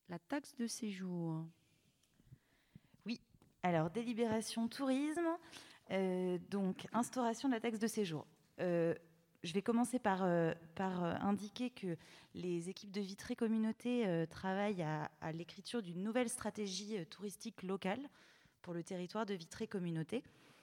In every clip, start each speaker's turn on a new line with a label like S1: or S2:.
S1: La taxe de séjour.
S2: Oui, alors délibération tourisme, donc instauration de la taxe de séjour. Je vais commencer par indiquer que les équipes de Vitré Communauté travaillent à l'écriture d'une nouvelle stratégie touristique locale pour le territoire de Vitré Communauté.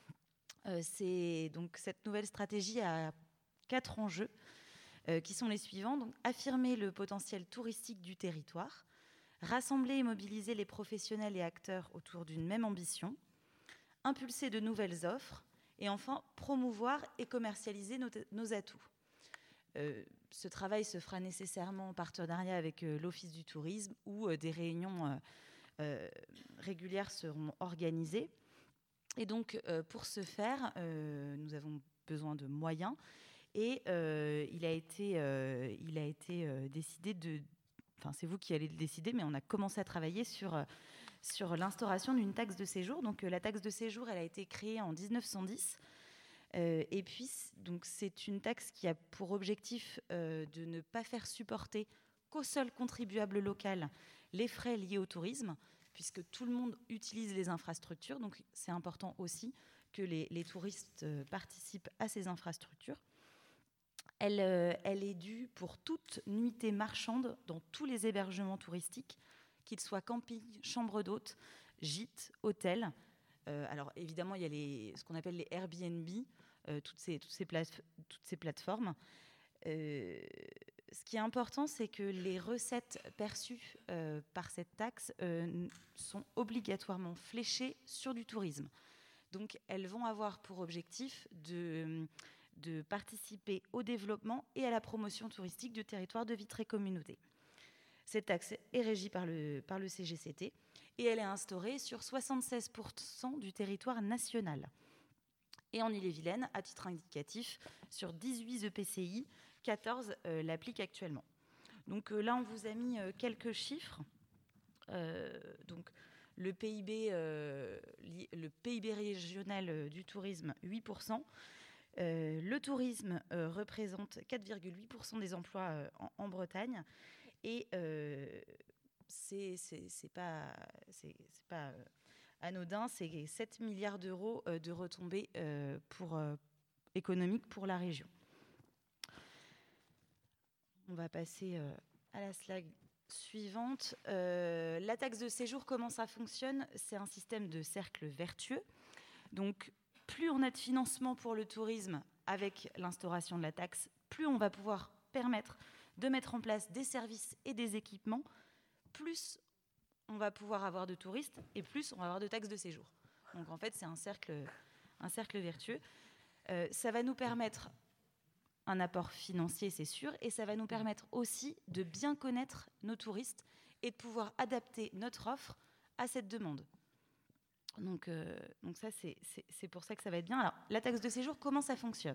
S2: Donc cette nouvelle stratégie a 4 enjeux qui sont les suivants. Donc, affirmer le potentiel touristique du territoire, rassembler et mobiliser les professionnels et acteurs autour d'une même ambition, impulser de nouvelles offres et enfin promouvoir et commercialiser nos atouts. Ce travail se fera nécessairement en partenariat avec l'Office du tourisme où des réunions régulières seront organisées. Et donc, pour ce faire, nous avons besoin de moyens et il a été décidé de... Enfin, c'est vous qui allez le décider, mais on a commencé à travailler sur l'instauration d'une taxe de séjour. Donc, la taxe de séjour, elle a été créée en 1910. Et puis, donc, c'est une taxe qui a pour objectif de ne pas faire supporter qu'au seul contribuable local les frais liés au tourisme, puisque tout le monde utilise les infrastructures. Donc, c'est important aussi que les touristes participent à ces infrastructures. Elle est due pour toute nuitée marchande dans tous les hébergements touristiques, qu'ils soient camping, chambres d'hôtes, gîtes, hôtels. Alors évidemment, il y a ce qu'on appelle les Airbnb, toutes ces plateformes. Ce qui est important, c'est que les recettes perçues par cette taxe sont obligatoirement fléchées sur du tourisme. Donc, elles vont avoir pour objectif de participer au développement et à la promotion touristique du territoire de Vitré Communauté. Cette taxe est régie par le CGCT et elle est instaurée sur 76% du territoire national. Et en Ille-et-Vilaine, à titre indicatif, sur 18 EPCI, 14 l'appliquent actuellement. Donc là, on vous a mis quelques chiffres. Donc, le PIB régional du tourisme, 8%. Le tourisme représente 4,8% des emplois en Bretagne. Et c'est pas anodin, c'est 7 milliards d'euros de retombées économiques pour la région. On va passer à la slide suivante. La taxe de séjour, comment ça fonctionne? C'est un système de cercle vertueux. Donc, plus on a de financement pour le tourisme avec l'instauration de la taxe, plus on va pouvoir permettre de mettre en place des services et des équipements, plus on va pouvoir avoir de touristes et plus on va avoir de taxes de séjour. Donc en fait, c'est un cercle vertueux. Ça va nous permettre un apport financier, c'est sûr, et ça va nous permettre aussi de bien connaître nos touristes et de pouvoir adapter notre offre à cette demande. Donc ça, c'est pour ça que ça va être bien. Alors, la taxe de séjour, comment ça fonctionne?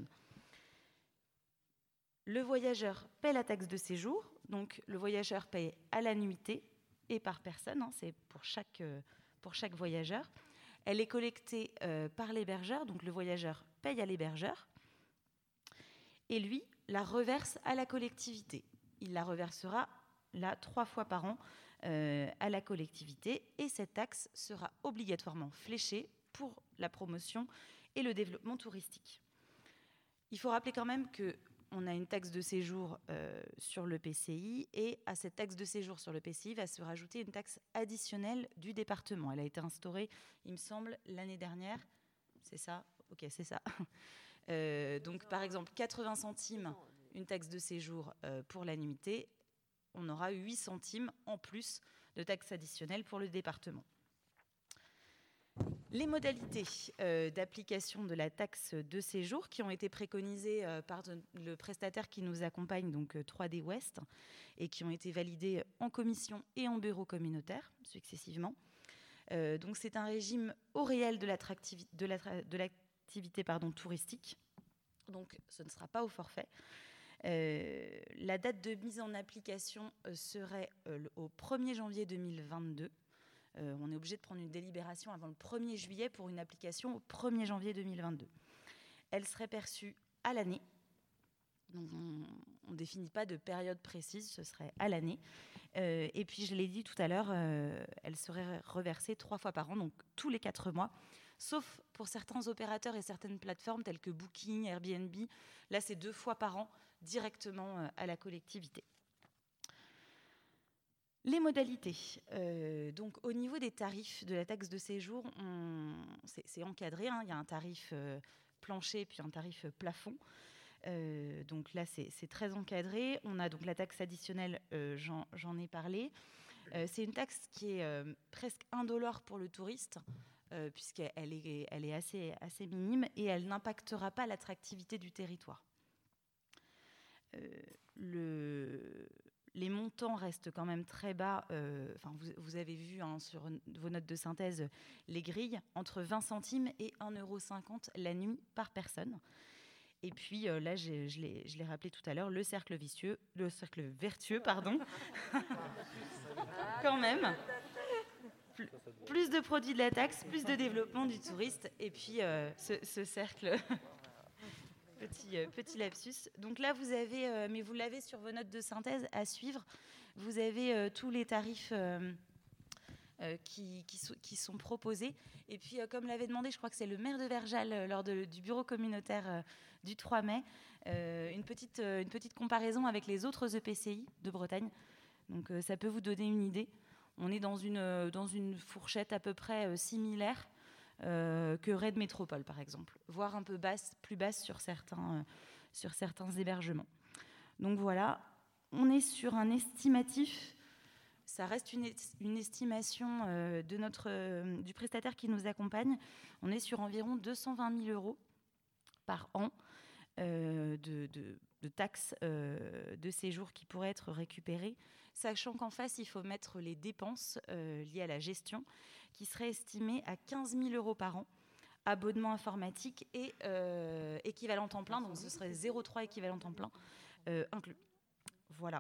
S2: Le voyageur paie la taxe de séjour, donc le voyageur paye à la nuitée et par personne, hein, c'est pour chaque voyageur. Elle est collectée par l'hébergeur, donc le voyageur paye à l'hébergeur et lui la reverse à la collectivité. Il la reversera là 3 fois par an à la collectivité et cette taxe sera obligatoirement fléchée pour la promotion et le développement touristique. Il faut rappeler quand même qu'on a une taxe de séjour sur le PCI et à cette taxe de séjour sur le PCI va se rajouter une taxe additionnelle du département. Elle a été instaurée, il me semble, l'année dernière. C'est ça? Ok, c'est ça. Donc par exemple, 80 centimes, une taxe de séjour pour la nuitée, on aura 8 centimes en plus de taxes additionnelles pour le département. Les modalités d'application de la taxe de séjour qui ont été préconisées par le prestataire qui nous accompagne, donc 3D West, et qui ont été validées en commission et en bureau communautaire, successivement. Donc c'est un régime au réel de l'activité touristique. Donc ce ne sera pas au forfait. La date de mise en application serait au 1er janvier 2022. On est obligé de prendre une délibération avant le 1er juillet pour une application au 1er janvier 2022. Elle serait perçue à l'année Donc, on ne définit pas de période précise, ce serait à l'année. Et puis, je l'ai dit tout à l'heure, elle serait reversée 3 fois par an, donc tous les 4 mois, sauf pour certains opérateurs et certaines plateformes telles que Booking, Airbnb. Là, c'est 2 fois par an directement à la collectivité. Les modalités. Donc, au niveau des tarifs de la taxe de séjour, c'est encadré. Il y a un tarif plancher puis un tarif plafond. Donc là, c'est très encadré. On a donc la taxe additionnelle, j'en ai parlé. C'est une taxe qui est presque indolore pour le touriste, puisqu'elle est assez minime et elle n'impactera pas l'attractivité du territoire. Les montants restent quand même très bas. Vous avez vu sur vos notes de synthèse les grilles, entre 20 centimes et 1,50 € la nuit par personne. Et puis là, je l'ai rappelé tout à l'heure, le cercle vertueux, quand même. Plus de produits de la taxe, plus de développement du touriste, et puis ce cercle, petit lapsus. Donc là, vous avez, mais vous l'avez sur vos notes de synthèse à suivre, vous avez tous les tarifs qui sont proposés. Et puis, comme l'avait demandé, je crois que c'est le maire de Verjal lors du bureau communautaire du 3 mai, une petite comparaison avec les autres EPCI de Bretagne. Donc, ça peut vous donner une idée. On est dans une fourchette à peu près similaire que Red Métropole, par exemple, voire un peu plus basse sur certains hébergements. Donc voilà, on est sur un estimatif. Ça reste une estimation du prestataire qui nous accompagne. On est sur environ 220 000 € par an de taxes de séjour qui pourraient être récupérées, sachant qu'en face, il faut mettre les dépenses liées à la gestion, qui seraient estimées à 15 000 € par an, abonnement informatique et équivalent temps plein, donc ce serait 0,3 équivalent temps plein inclus. Voilà.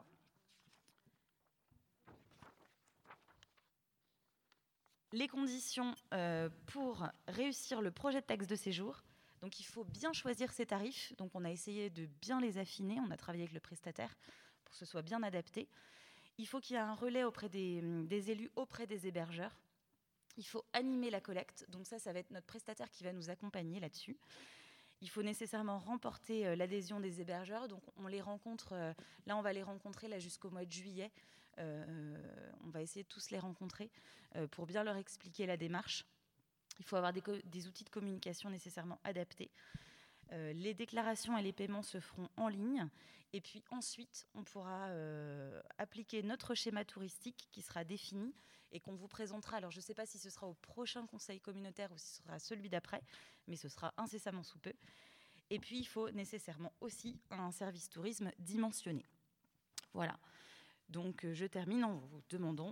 S2: Les conditions pour réussir le projet de taxe de séjour. Donc, il faut bien choisir ses tarifs. Donc, on a essayé de bien les affiner. On a travaillé avec le prestataire pour que ce soit bien adapté. Il faut qu'il y ait un relais auprès des élus, auprès des hébergeurs. Il faut animer la collecte. Donc, ça va être notre prestataire qui va nous accompagner là-dessus. Il faut nécessairement remporter l'adhésion des hébergeurs. Donc, on les rencontre. Là, on va les rencontrer là, jusqu'au mois de juillet. On va essayer de tous les rencontrer pour bien leur expliquer la démarche. Il faut avoir des outils de communication nécessairement adaptés. Les déclarations et les paiements se feront en ligne. Et puis ensuite, on pourra appliquer notre schéma touristique qui sera défini et qu'on vous présentera. Alors, je ne sais pas si ce sera au prochain conseil communautaire ou si ce sera celui d'après, mais ce sera incessamment sous peu. Et puis, il faut nécessairement aussi un service tourisme dimensionné. Voilà. Donc, je termine en vous demandant,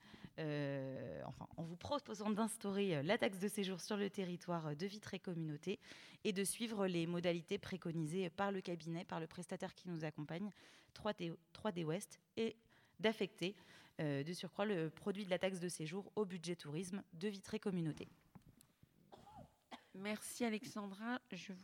S2: en vous proposant d'instaurer la taxe de séjour sur le territoire de Vitré Communauté et de suivre les modalités préconisées par le cabinet, par le prestataire qui nous accompagne, 3D Ouest, et d'affecter de surcroît le produit de la taxe de séjour au budget tourisme de Vitré Communauté.
S1: Merci Alexandra.